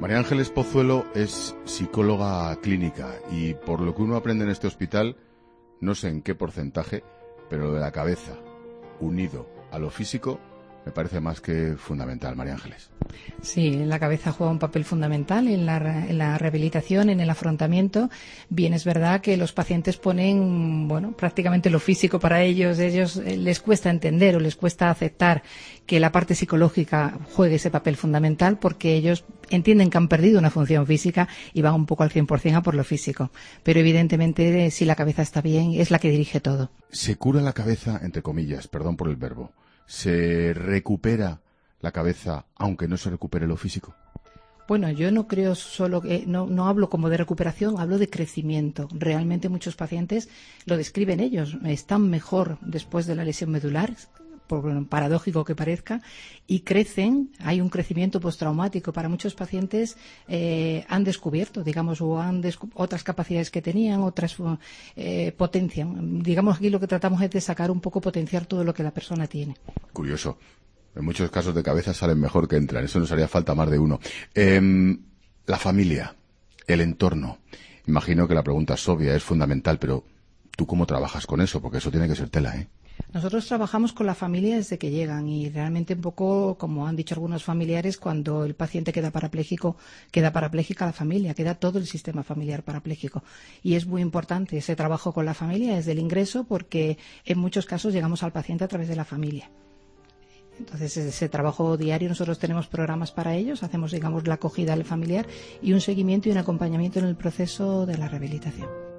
María Ángeles Pozuelo es psicóloga clínica y por lo que uno aprende en este hospital, no sé en qué porcentaje, pero lo de la cabeza unido a lo físico me parece más que fundamental, María Ángeles. Sí, la cabeza juega un papel fundamental en la rehabilitación, en el afrontamiento. Bien, es verdad que los pacientes ponen, prácticamente lo físico para ellos. Ellos les cuesta entender o les cuesta aceptar que la parte psicológica juegue ese papel fundamental porque ellos entienden que han perdido una función física y van un poco al 100% a por lo físico. Pero evidentemente, si la cabeza está bien, es la que dirige todo. ¿Se cura la cabeza, entre comillas, perdón por el verbo? ¿Se recupera la cabeza aunque no se recupere lo físico? Bueno, yo no creo solo que, no hablo como de recuperación, hablo de crecimiento. Realmente muchos pacientes lo describen ellos, están mejor después de la lesión medular, por paradójico que parezca, y crecen. Hay un crecimiento postraumático. Para muchos pacientes han descubierto, digamos, o otras capacidades que tenían, otras potencian. Digamos, aquí lo que tratamos es de sacar un poco, potenciar todo lo que la persona tiene. Curioso. En muchos casos de cabeza salen mejor que entran. Eso nos haría falta más de uno. La familia, el entorno. Imagino que la pregunta es obvia, es fundamental, pero ¿tú cómo trabajas con eso? Porque eso tiene que ser tela, ¿eh? Nosotros trabajamos con la familia desde que llegan y realmente un poco, como han dicho algunos familiares, cuando el paciente queda parapléjica la familia, queda todo el sistema familiar parapléjico. Y es muy importante ese trabajo con la familia desde el ingreso porque en muchos casos llegamos al paciente a través de la familia. Entonces, ese trabajo diario, nosotros tenemos programas para ellos, hacemos, digamos, la acogida al familiar y un seguimiento y un acompañamiento en el proceso de la rehabilitación.